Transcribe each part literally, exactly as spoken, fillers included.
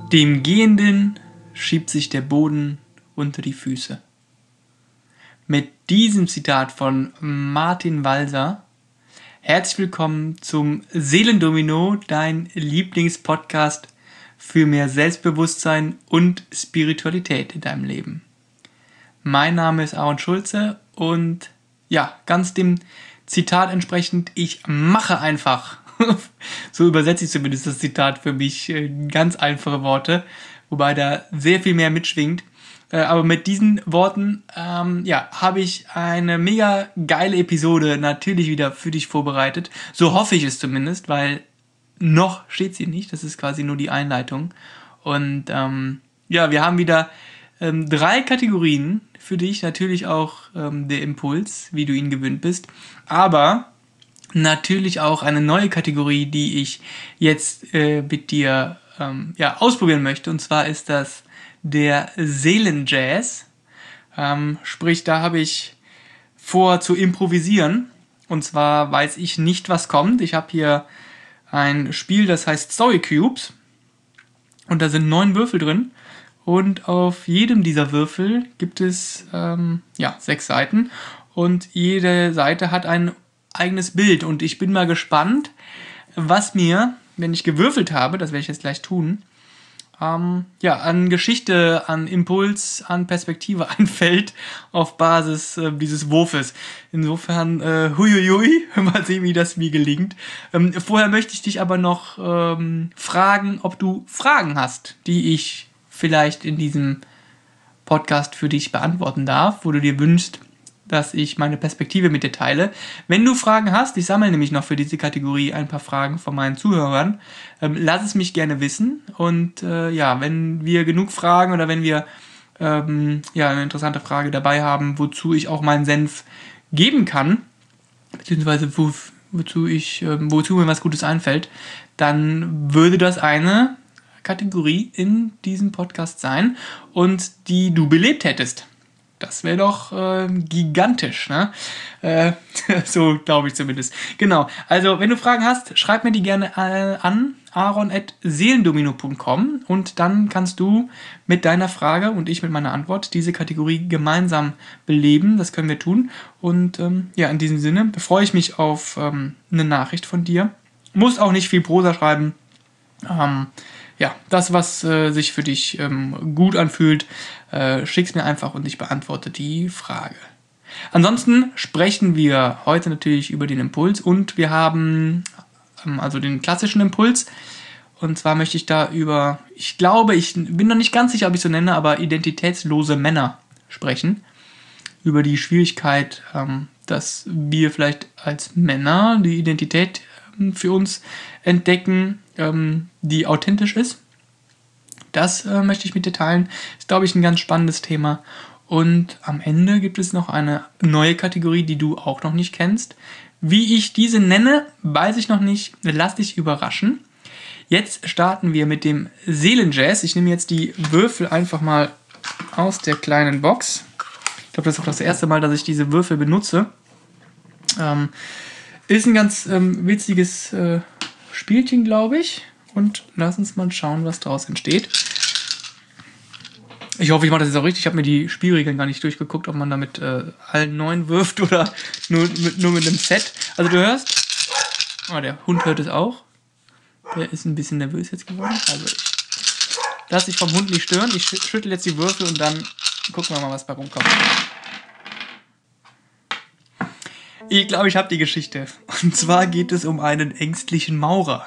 Dem Gehenden schiebt sich der Boden unter die Füße. Mit diesem Zitat von Martin Walser herzlich willkommen zum Seelendomino, dein Lieblingspodcast für mehr Selbstbewusstsein und Spiritualität in deinem Leben. Mein Name ist Aaron Schulze und ja, ganz dem Zitat entsprechend, ich mache einfach. So übersetze ich zumindest das Zitat für mich, ganz einfache Worte, wobei da sehr viel mehr mitschwingt. Aber mit diesen Worten ähm, ja, habe ich eine mega geile Episode natürlich wieder für dich vorbereitet. So hoffe ich es zumindest, weil noch steht sie nicht. Das ist quasi nur die Einleitung. Und ähm, ja, wir haben wieder ähm, drei Kategorien für dich. Natürlich auch ähm, der Impuls, wie du ihn gewöhnt bist. Aber natürlich auch eine neue Kategorie, die ich jetzt äh, mit dir ähm, ja, ausprobieren möchte. Und zwar ist das der Seelenjazz. Ähm, sprich, da habe ich vor zu improvisieren. Und zwar weiß ich nicht, was kommt. Ich habe hier ein Spiel, das heißt Story Cubes. Und da sind neun Würfel drin. Und auf jedem dieser Würfel gibt es ähm, ja, sechs Seiten. Und jede Seite hat ein eigenes Bild. Und ich bin mal gespannt, was mir, wenn ich gewürfelt habe, das werde ich jetzt gleich tun, ähm, ja, an Geschichte, an Impuls, an Perspektive einfällt auf Basis äh, dieses Wurfes. Insofern, äh, huiuiui, mal sehen, wie das mir gelingt. Ähm, vorher möchte ich dich aber noch ähm, fragen, ob du Fragen hast, die ich vielleicht in diesem Podcast für dich beantworten darf, wo du dir wünschst, dass ich meine Perspektive mit dir teile. Wenn du Fragen hast, ich sammle nämlich noch für diese Kategorie ein paar Fragen von meinen Zuhörern, ähm, lass es mich gerne wissen. Und äh, ja, wenn wir genug Fragen oder wenn wir ähm, ja, eine interessante Frage dabei haben, wozu ich auch meinen Senf geben kann, beziehungsweise wo, wozu, ich, äh, wozu mir was Gutes einfällt, dann würde das eine Kategorie in diesem Podcast sein und die du belebt hättest. Das wäre doch äh, gigantisch, ne? Äh, so glaube ich zumindest. Genau, also wenn du Fragen hast, schreib mir die gerne äh, an aaron at seelendomino punkt com und dann kannst du mit deiner Frage und ich mit meiner Antwort diese Kategorie gemeinsam beleben. Das können wir tun. Und ähm, ja, in diesem Sinne freue ich mich auf ähm, eine Nachricht von dir. Muss auch nicht viel Prosa schreiben. Ähm, Ja, das, was äh, sich für dich ähm, gut anfühlt, äh, schick's mir einfach und ich beantworte die Frage. Ansonsten sprechen wir heute natürlich über den Impuls und wir haben ähm, also den klassischen Impuls. Und zwar möchte ich da über, ich glaube, ich bin noch nicht ganz sicher, ob ich so nenne, aber identitätslose Männer sprechen. Über die Schwierigkeit, ähm, dass wir vielleicht als Männer die Identität ähm, für uns entdecken, die authentisch ist. Das äh, möchte ich mit dir teilen. Ist, glaube ich, ein ganz spannendes Thema. Und am Ende gibt es noch eine neue Kategorie, die du auch noch nicht kennst. Wie ich diese nenne, weiß ich noch nicht. Lass dich überraschen. Jetzt starten wir mit dem Seelenjazz. Ich nehme jetzt die Würfel einfach mal aus der kleinen Box. Ich glaube, das ist auch das erste Mal, dass ich diese Würfel benutze. Ähm, ist ein ganz ähm, witziges äh, Spielchen, glaube ich. Und lass uns mal schauen, was daraus entsteht. Ich hoffe, ich mache das jetzt auch richtig. Ich habe mir die Spielregeln gar nicht durchgeguckt, ob man damit äh, allen neun wirft oder nur mit, nur mit einem Set. Also du hörst, oh, der Hund hört es auch. Der ist ein bisschen nervös jetzt geworden. Also ich lass dich vom Hund nicht stören. Ich schüttel jetzt die Würfel und dann gucken wir mal, was bei rumkommt. Ich glaube, ich habe die Geschichte. Und zwar geht es um einen ängstlichen Maurer.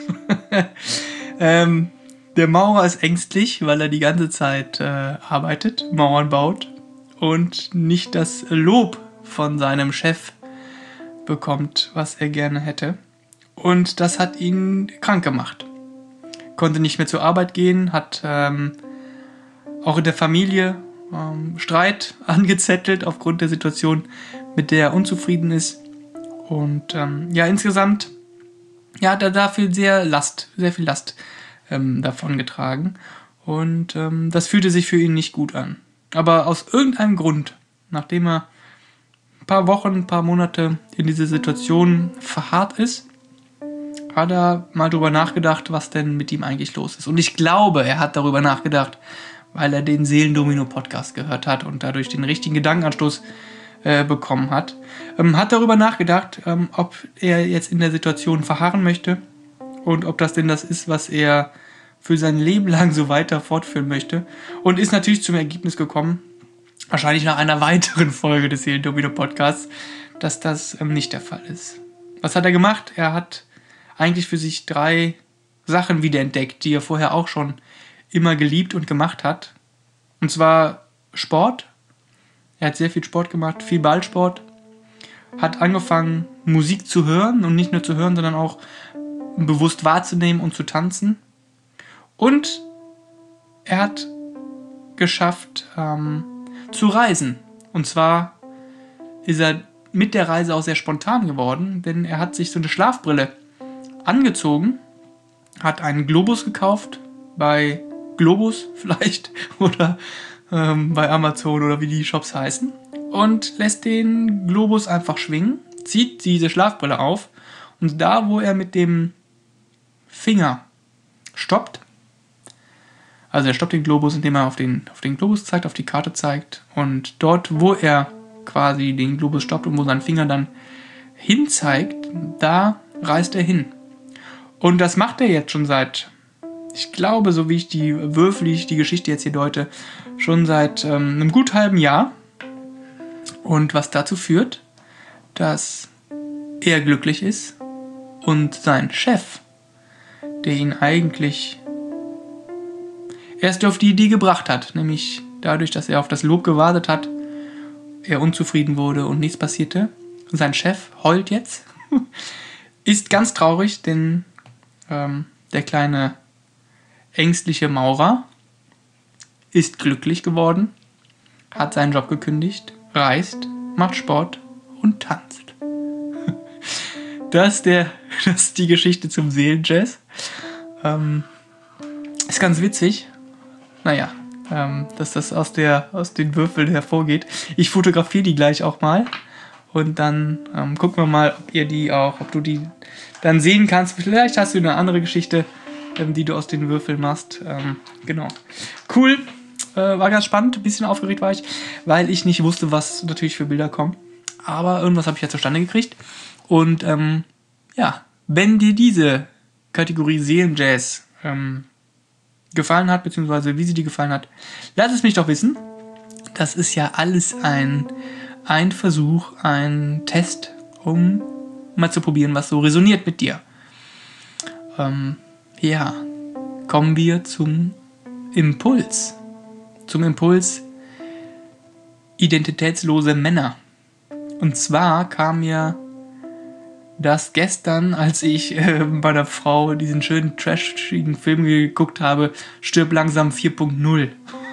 ähm, der Maurer ist ängstlich, weil er die ganze Zeit äh, arbeitet, Mauern baut und nicht das Lob von seinem Chef bekommt, was er gerne hätte. Und das hat ihn krank gemacht. Konnte nicht mehr zur Arbeit gehen, hat ähm, auch in der Familie ähm, Streit angezettelt aufgrund der Situation, mit der er unzufrieden ist. Und ähm, ja, insgesamt ja, hat er dafür sehr Last, sehr viel Last ähm, davon getragen. Und ähm, das fühlte sich für ihn nicht gut an. Aber aus irgendeinem Grund, nachdem er ein paar Wochen, ein paar Monate in dieser Situation verharrt ist, hat er mal drüber nachgedacht, was denn mit ihm eigentlich los ist. Und ich glaube, er hat darüber nachgedacht, weil er den Seelendomino-Podcast gehört hat und dadurch den richtigen Gedankenanstoß äh, bekommen hat. Ähm, hat darüber nachgedacht, ähm, ob er jetzt in der Situation verharren möchte und ob das denn das ist, was er für sein Leben lang so weiter fortführen möchte. Und ist natürlich zum Ergebnis gekommen, wahrscheinlich nach einer weiteren Folge des Seelendomino-Podcasts, dass das ähm, nicht der Fall ist. Was hat er gemacht? Er hat eigentlich für sich drei Sachen wiederentdeckt, die er vorher auch schon immer geliebt und gemacht hat. Und zwar Sport. Er hat sehr viel Sport gemacht, viel Ballsport. Hat angefangen, Musik zu hören und nicht nur zu hören, sondern auch bewusst wahrzunehmen und zu tanzen. Und er hat geschafft, ähm, zu reisen. Und zwar ist er mit der Reise auch sehr spontan geworden, denn er hat sich so eine Schlafbrille angezogen, hat einen Globus gekauft, bei Globus vielleicht oder ähm, bei Amazon oder wie die Shops heißen, und lässt den Globus einfach schwingen, zieht diese Schlafbrille auf und da, wo er mit dem Finger stoppt, also er stoppt den Globus, indem er auf den, auf den Globus zeigt, auf die Karte zeigt, und dort, wo er quasi den Globus stoppt und wo sein Finger dann hin zeigt, da reist er hin. Und das macht er jetzt schon seit, ich glaube, so wie ich die Würfel, wie ich die Geschichte jetzt hier deute, schon seit ähm, einem gut halben Jahr. Und was dazu führt, dass er glücklich ist und sein Chef, der ihn eigentlich erst auf die Idee gebracht hat, nämlich dadurch, dass er auf das Lob gewartet hat, er unzufrieden wurde und nichts passierte. Sein Chef heult jetzt, ist ganz traurig, denn ähm, der kleine ängstliche Maurer ist glücklich geworden, hat seinen Job gekündigt, reist, macht Sport und tanzt. Das ist, der, das ist die Geschichte zum Seelenjazz. Ähm, ist ganz witzig. Naja, ähm, dass das aus, der, aus den Würfeln hervorgeht. Ich fotografiere die gleich auch mal. Und dann ähm, gucken wir mal, ob ihr die auch, ob du die dann sehen kannst. Vielleicht hast du eine andere Geschichte, ähm, die du aus den Würfeln machst. Ähm, genau. Cool. Äh, war ganz spannend. Ein bisschen aufgeregt war ich, weil ich nicht wusste, was natürlich für Bilder kommen. Aber irgendwas habe ich ja zustande gekriegt. Und ähm, ja, wenn dir diese Kategorie Seelenjazz ähm, gefallen hat, beziehungsweise wie sie dir gefallen hat, lass es mich doch wissen. Das ist ja alles ein, ein Versuch, ein Test, um mal zu probieren, was so resoniert mit dir. Ähm, ja, kommen wir zum Impuls. Zum Impuls identitätslose Männer. Und zwar kam mir das gestern, als ich äh, bei der Frau diesen schönen trashigen Film geguckt habe, Stirb langsam vier Punkt null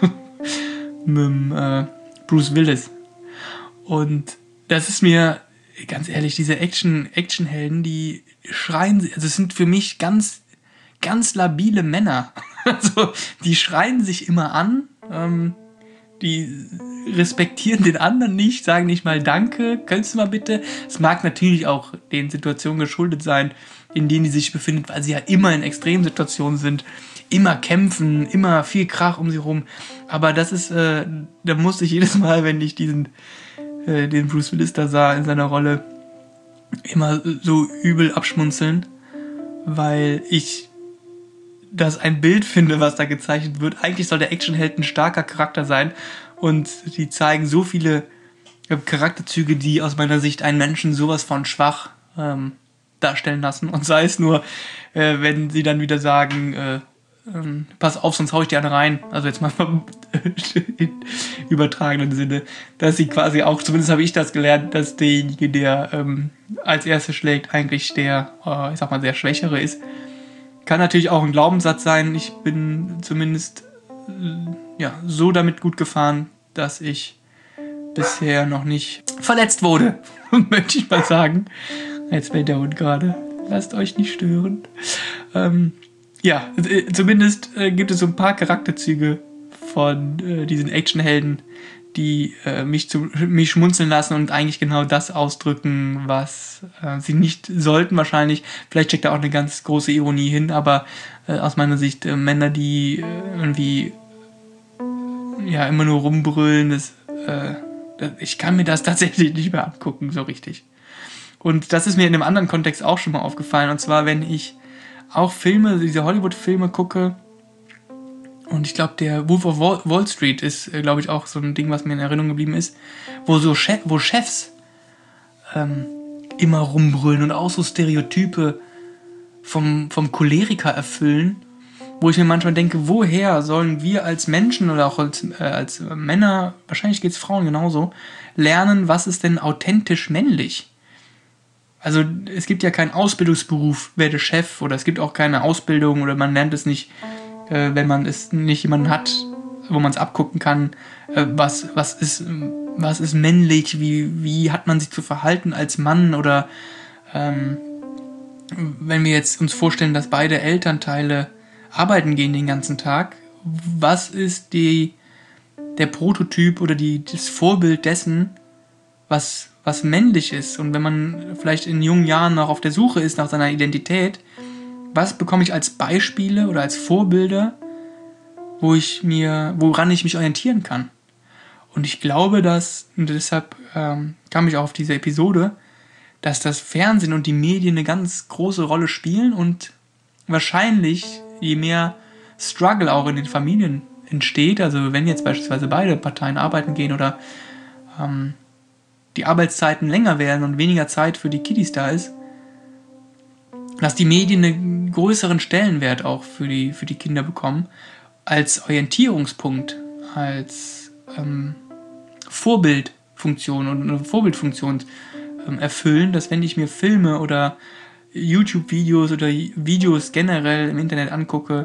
mit äh, Bruce Willis. Und das ist mir, ganz ehrlich, diese Action, Actionhelden, die schreien, also es sind für mich ganz, ganz labile Männer. Also die schreien sich immer an, ähm, die respektieren den anderen nicht, sagen nicht mal Danke, könntest du mal bitte? Es mag natürlich auch den Situationen geschuldet sein, in denen die sich befinden, weil sie ja immer in Extremsituationen sind, immer kämpfen, immer viel Krach um sie rum. Aber das ist, äh, da musste ich jedes Mal, wenn ich diesen, äh, den Bruce Willis da sah in seiner Rolle, immer so übel abschmunzeln, weil ich das ein Bild finde, was da gezeichnet wird. Eigentlich soll der Actionheld ein starker Charakter sein und die zeigen so viele Charakterzüge, die aus meiner Sicht einen Menschen sowas von schwach ähm, darstellen lassen. Und sei es nur, äh, wenn sie dann wieder sagen, äh, ähm, pass auf, sonst hau ich dir eine rein. Also jetzt mal in übertragenen Sinne, dass sie quasi auch, zumindest habe ich das gelernt, dass derjenige, der ähm, als Erster schlägt, eigentlich der, äh, ich sag mal, sehr Schwächere ist. Kann natürlich auch ein Glaubenssatz sein. Ich bin zumindest äh, ja, so damit gut gefahren, dass ich bisher noch nicht verletzt wurde, möchte ich mal sagen. Jetzt bellt der Hund gerade. Lasst euch nicht stören. Ähm, ja, äh, zumindest äh, gibt es so ein paar Charakterzüge von äh, diesen Actionhelden, die äh, mich, zu, mich schmunzeln lassen und eigentlich genau das ausdrücken, was äh, sie nicht sollten wahrscheinlich. Vielleicht steckt da auch eine ganz große Ironie hin, aber äh, aus meiner Sicht äh, Männer, die äh, irgendwie ja immer nur rumbrüllen, das, äh, das, ich kann mir das tatsächlich nicht mehr angucken, so richtig. Und das ist mir in einem anderen Kontext auch schon mal aufgefallen, und zwar, wenn ich auch Filme, diese Hollywood-Filme gucke. Und ich glaube, der Wolf of Wall Street ist, äh, glaube ich, auch so ein Ding, was mir in Erinnerung geblieben ist, wo so Chef, wo Chefs ähm, immer rumbrüllen und auch so Stereotype vom, vom Choleriker erfüllen, wo ich mir manchmal denke, woher sollen wir als Menschen oder auch als, äh, als Männer, wahrscheinlich geht es Frauen genauso, lernen, was ist denn authentisch männlich? Also es gibt ja keinen Ausbildungsberuf, werde Chef, oder es gibt auch keine Ausbildung, oder man lernt es nicht, äh, wenn man es nicht jemanden hat, wo man es abgucken kann, äh, was, was, ist, was ist männlich, wie, wie hat man sich zu verhalten als Mann, oder ähm, wenn wir jetzt uns vorstellen, dass beide Elternteile arbeiten gehen den ganzen Tag, was ist die, der Prototyp oder die, das Vorbild dessen, was, was männlich ist? Und wenn man vielleicht in jungen Jahren noch auf der Suche ist nach seiner Identität, was bekomme ich als Beispiele oder als Vorbilder, wo ich mir, woran ich mich orientieren kann? Und ich glaube, dass, und deshalb ähm, kam ich auch auf diese Episode, dass das Fernsehen und die Medien eine ganz große Rolle spielen, und wahrscheinlich, je mehr Struggle auch in den Familien entsteht, also wenn jetzt beispielsweise beide Parteien arbeiten gehen oder ähm, die Arbeitszeiten länger werden und weniger Zeit für die Kiddies da ist, dass die Medien einen größeren Stellenwert auch für die, für die Kinder bekommen, als Orientierungspunkt, als ähm, Vorbildfunktion und eine Vorbildfunktion ähm, erfüllen, dass wenn ich mir Filme oder YouTube-Videos oder Videos generell im Internet angucke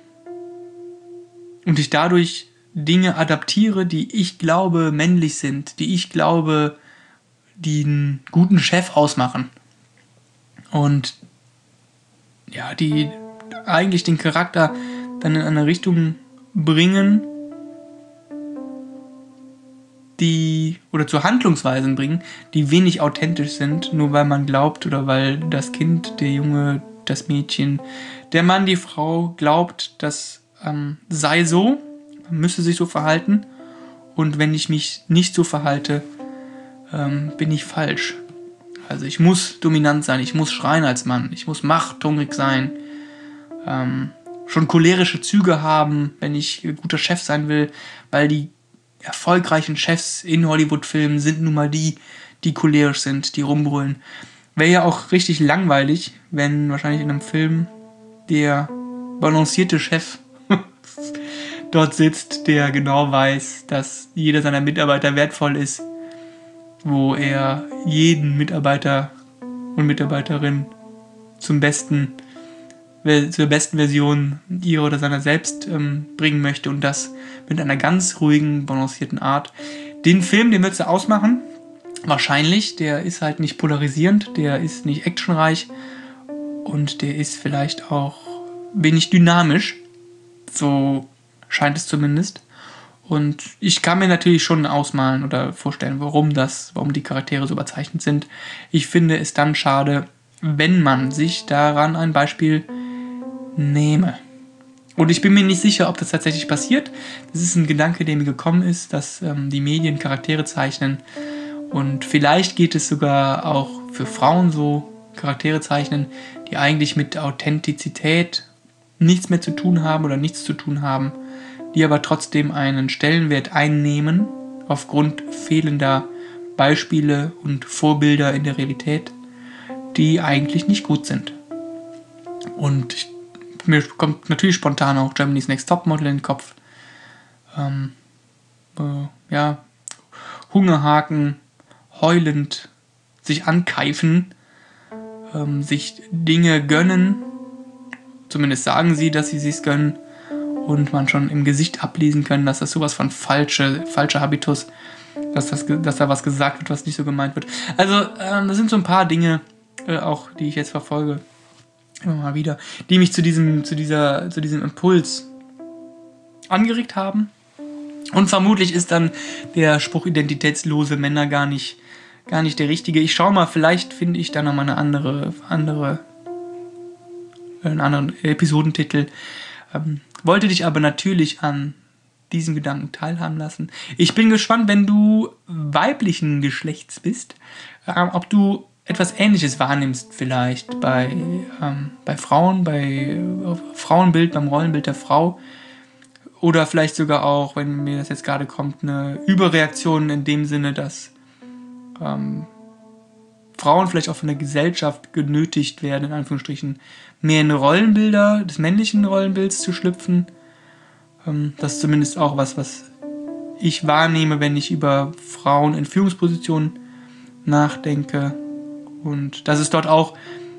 und ich dadurch Dinge adaptiere, die ich glaube männlich sind, die ich glaube, die einen guten Chef ausmachen und ja, die eigentlich den Charakter dann in eine Richtung bringen, die, oder zu Handlungsweisen bringen, die wenig authentisch sind, nur weil man glaubt oder weil das Kind, der Junge, das Mädchen, der Mann, die Frau glaubt, das ähm, sei so, man müsse sich so verhalten, und wenn ich mich nicht so verhalte, ähm, bin ich falsch. Also ich muss dominant sein, ich muss schreien als Mann, ich muss machthungrig sein, ähm, schon cholerische Züge haben, wenn ich guter Chef sein will, weil die erfolgreichen Chefs in Hollywood-Filmen sind nun mal die, die cholerisch sind, die rumbrüllen. Wäre ja auch richtig langweilig, wenn wahrscheinlich in einem Film der balancierte Chef dort sitzt, der genau weiß, dass jeder seiner Mitarbeiter wertvoll ist, wo er jeden Mitarbeiter und Mitarbeiterin zum besten, zur besten Version ihrer oder seiner selbst ähm, bringen möchte, und das mit einer ganz ruhigen, balancierten Art. Den Film, den würdest du ausmachen, wahrscheinlich, der ist halt nicht polarisierend, der ist nicht actionreich und der ist vielleicht auch wenig dynamisch, so scheint es zumindest. Und ich kann mir natürlich schon ausmalen oder vorstellen, warum das, warum die Charaktere so überzeichnet sind. Ich finde es dann schade, wenn man sich daran ein Beispiel nehme. Und ich bin mir nicht sicher, ob das tatsächlich passiert. Das ist ein Gedanke, der mir gekommen ist, dass ähm, die Medien Charaktere zeichnen. Und vielleicht geht es sogar auch für Frauen so, Charaktere zeichnen, die eigentlich mit Authentizität nichts mehr zu tun haben oder nichts zu tun haben, die aber trotzdem einen Stellenwert einnehmen aufgrund fehlender Beispiele und Vorbilder in der Realität, die eigentlich nicht gut sind. Und ich, mir kommt natürlich spontan auch Germany's Next Topmodel in den Kopf. Ähm, äh, ja, Hungerhaken, heulend, sich ankeifen, ähm, sich Dinge gönnen, zumindest sagen sie, dass sie sich's gönnen, und man schon im Gesicht ablesen kann, dass das sowas von falsche, falscher Habitus, dass, das, dass da was gesagt wird, was nicht so gemeint wird. Also ähm, das sind so ein paar Dinge, äh, auch die ich jetzt verfolge, immer mal wieder, die mich zu diesem, zu dieser, zu diesem Impuls angeregt haben. Und vermutlich ist dann der Spruch identitätslose Männer gar nicht, gar nicht der richtige. Ich schaue mal, vielleicht finde ich da nochmal eine andere, andere, einen anderen Episodentitel. Ähm, wollte dich aber natürlich an diesen Gedanken teilhaben lassen. Ich bin gespannt, wenn du weiblichen Geschlechts bist, ähm, ob du etwas Ähnliches wahrnimmst vielleicht bei, ähm, bei Frauen, bei äh, Frauenbild, beim Rollenbild der Frau. Oder vielleicht sogar auch, wenn mir das jetzt gerade kommt, eine Überreaktion in dem Sinne, dass ähm, Frauen vielleicht auch von der Gesellschaft genötigt werden, in Anführungsstrichen, mehr in Rollenbilder des männlichen Rollenbilds zu schlüpfen. Ähm, das ist zumindest auch was, was ich wahrnehme, wenn ich über Frauen in Führungspositionen nachdenke. Und dass es dort auch,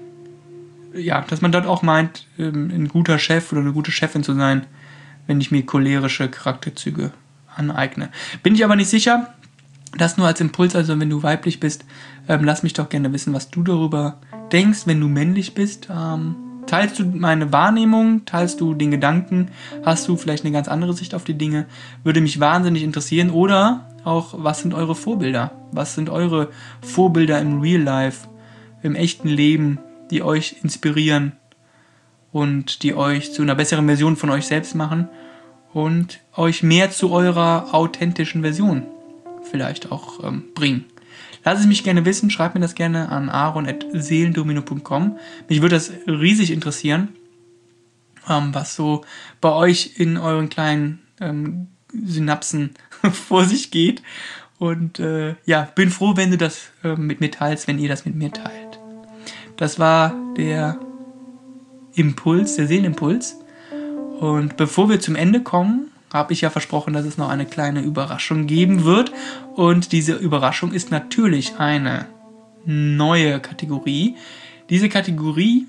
ja, dass man dort auch meint, ein guter Chef oder eine gute Chefin zu sein, wenn ich mir cholerische Charakterzüge aneigne. Bin ich aber nicht sicher. Das nur als Impuls, also wenn du weiblich bist, ähm, lass mich doch gerne wissen, was du darüber denkst. Wenn du männlich bist, ähm, teilst du meine Wahrnehmung, teilst du den Gedanken, hast du vielleicht eine ganz andere Sicht auf die Dinge, würde mich wahnsinnig interessieren. Oder auch, was sind eure Vorbilder? Was sind eure Vorbilder im Real Life, im echten Leben, die euch inspirieren und die euch zu einer besseren Version von euch selbst machen und euch mehr zu eurer authentischen Version vielleicht auch ähm, bringen. Lass es mich gerne wissen, schreibt mir das gerne an aaron at seelendomino punkt com. Mich würde das riesig interessieren, ähm, was so bei euch in euren kleinen ähm, Synapsen vor sich geht. Und äh, ja, bin froh, wenn du das äh, mit mir teilst, wenn ihr das mit mir teilt. Das war der Impuls, der Seelenimpuls. Und bevor wir zum Ende kommen, habe ich ja versprochen, dass es noch eine kleine Überraschung geben wird. Und diese Überraschung ist natürlich eine neue Kategorie. Diese Kategorie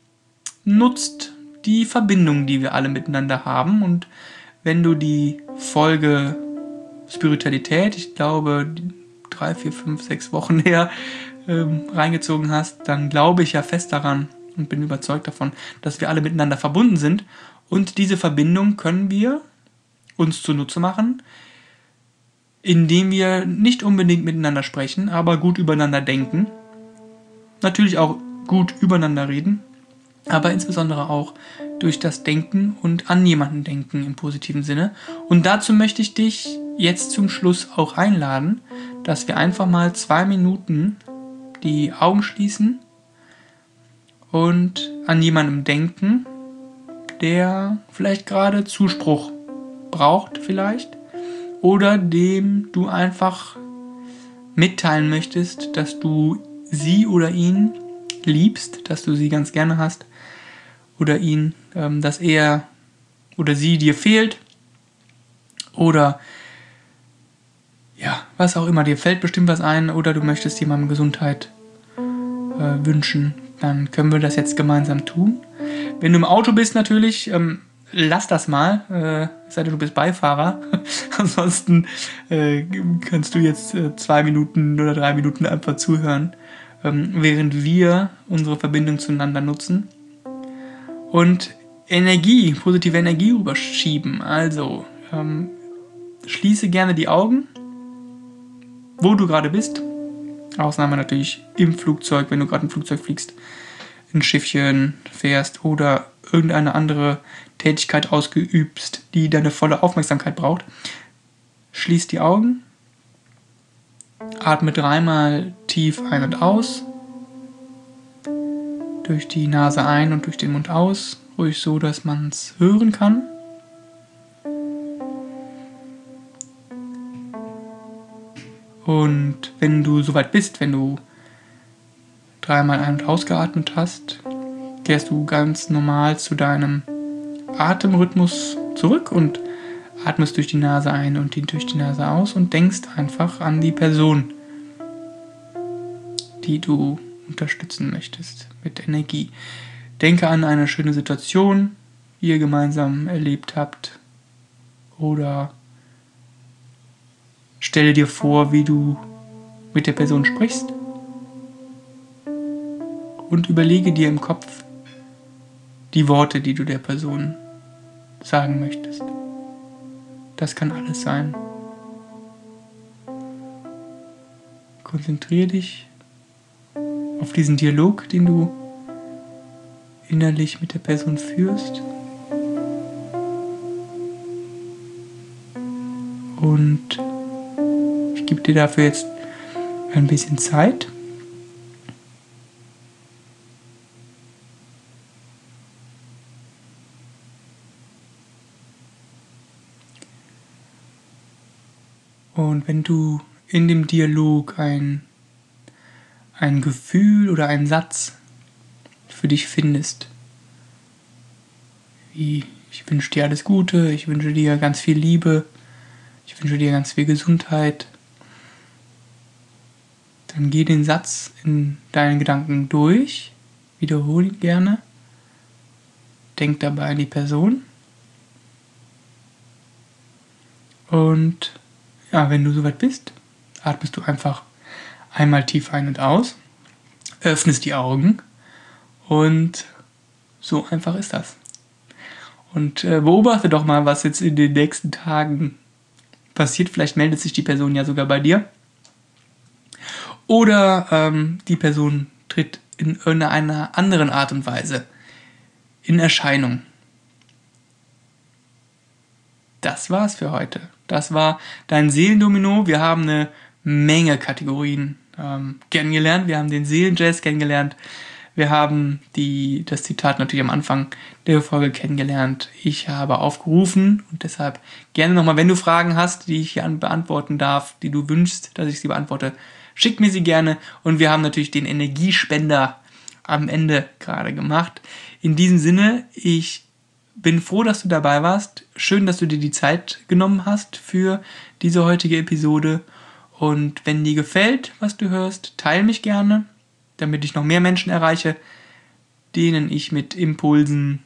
nutzt die Verbindung, die wir alle miteinander haben. Und wenn du die Folge Spiritualität, ich glaube, drei, vier, fünf, sechs Wochen her ähm, reingezogen hast, dann glaube ich ja fest daran und bin überzeugt davon, dass wir alle miteinander verbunden sind. Und diese Verbindung können wir uns zunutze machen, indem wir nicht unbedingt miteinander sprechen, aber gut übereinander denken. Natürlich auch gut übereinander reden, aber insbesondere auch durch das Denken und an jemanden denken im positiven Sinne. Und dazu möchte ich dich jetzt zum Schluss auch einladen, dass wir einfach mal zwei Minuten die Augen schließen und an jemandem denken, der vielleicht gerade Zuspruch braucht vielleicht oder dem du einfach mitteilen möchtest, dass du sie oder ihn liebst, dass du sie ganz gerne hast oder ihn, ähm, dass er oder sie dir fehlt oder ja, was auch immer, dir fällt bestimmt was ein oder du möchtest jemandem Gesundheit äh, wünschen, dann können wir das jetzt gemeinsam tun. Wenn du im Auto bist natürlich, ähm, lass das mal, äh, sei denn du bist Beifahrer. Ansonsten äh, kannst du jetzt äh, zwei Minuten oder drei Minuten einfach zuhören, ähm, während wir unsere Verbindung zueinander nutzen. Und Energie, positive Energie rüberschieben. Also, ähm, schließe gerne die Augen, wo du gerade bist. Ausnahme natürlich im Flugzeug, wenn du gerade im Flugzeug fliegst, ein Schiffchen fährst oder irgendeine andere Tätigkeit ausgeübst, die deine volle Aufmerksamkeit braucht. Schließ die Augen, atme dreimal tief ein und aus, durch die Nase ein und durch den Mund aus, ruhig so, dass man es hören kann. Und wenn du soweit bist, wenn du dreimal ein- und ausgeatmet hast, kehrst du ganz normal zu deinem Atemrhythmus zurück und atmest durch die Nase ein und durch die Nase aus und denkst einfach an die Person, die du unterstützen möchtest mit Energie. Denke an eine schöne Situation, die ihr gemeinsam erlebt habt, oder stelle dir vor, wie du mit der Person sprichst und überlege dir im Kopf die Worte, die du der Person sagen möchtest. Das kann alles sein. Konzentriere dich auf diesen Dialog, den du innerlich mit der Person führst. Und ich gebe dir dafür jetzt ein bisschen Zeit. Und wenn du in dem Dialog ein, ein Gefühl oder einen Satz für dich findest, wie ich wünsche dir alles Gute, ich wünsche dir ganz viel Liebe, ich wünsche dir ganz viel Gesundheit, dann geh den Satz in deinen Gedanken durch, wiederhole ihn gerne, denk dabei an die Person und ja, wenn du soweit bist, atmest du einfach einmal tief ein und aus, öffnest die Augen und so einfach ist das. Und äh, beobachte doch mal, was jetzt in den nächsten Tagen passiert. Vielleicht meldet sich die Person ja sogar bei dir. Oder ähm, die Person tritt in irgendeiner anderen Art und Weise in Erscheinung. Das war's für heute. Das war dein Seelendomino. Wir haben eine Menge Kategorien ähm, kennengelernt. Wir haben den Seelenjazz kennengelernt. Wir haben die, das Zitat natürlich am Anfang der Folge kennengelernt. Ich habe aufgerufen und deshalb gerne nochmal, wenn du Fragen hast, die ich hier beantworten darf, die du wünschst, dass ich sie beantworte, schick mir sie gerne. Und wir haben natürlich den Energiespender am Ende gerade gemacht. In diesem Sinne, ich bin froh, dass du dabei warst. Schön, dass du dir die Zeit genommen hast für diese heutige Episode. Und wenn dir gefällt, was du hörst, teile mich gerne, damit ich noch mehr Menschen erreiche, denen ich mit Impulsen,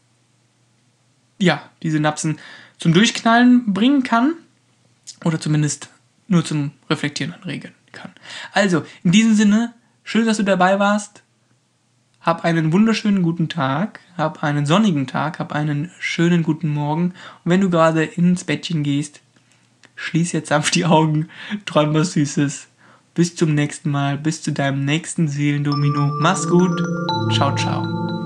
ja, die Synapsen zum Durchknallen bringen kann oder zumindest nur zum Reflektieren anregen kann. Also, in diesem Sinne, schön, dass du dabei warst. Hab einen wunderschönen guten Tag, hab einen sonnigen Tag, hab einen schönen guten Morgen. Und wenn du gerade ins Bettchen gehst, schließ jetzt sanft die Augen, träum was Süßes. Bis zum nächsten Mal, bis zu deinem nächsten Seelendomino. Mach's gut, ciao, ciao.